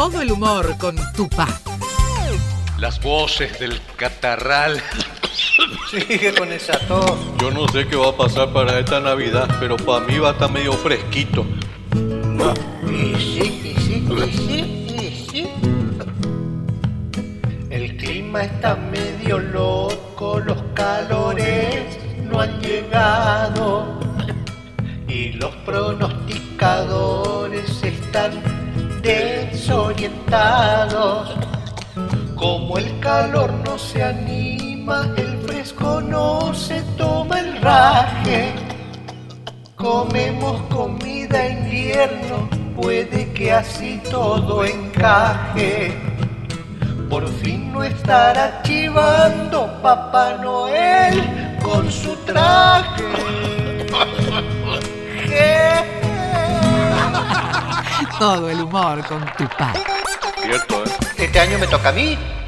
Todo el humor con Tupá. Las voces del catarral. Sigue con esa tos. Yo no sé qué va a pasar para esta Navidad, pero para mí va a estar medio fresquito. Y sí. El clima está medio loco, los calores no han llegado y los pronosticadores están desorientados. Como el calor no se anima, el fresco no se toma el raje. Comemos comida invierno, puede que así todo encaje. Por fin no estará chivando Papá Noel con su traje. Todo el humor con Tupá. Cierto, ¿eh? Este año me toca a mí.